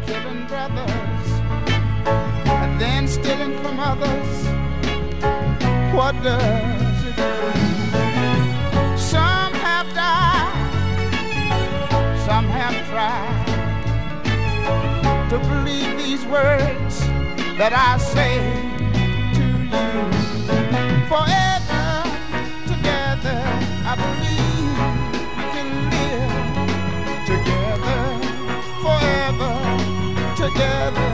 killing brothers and then stealing from others. What does it do? Some have died, some have tried to believe these words that I say to you. Forever together, I believe we can live together. Forever together.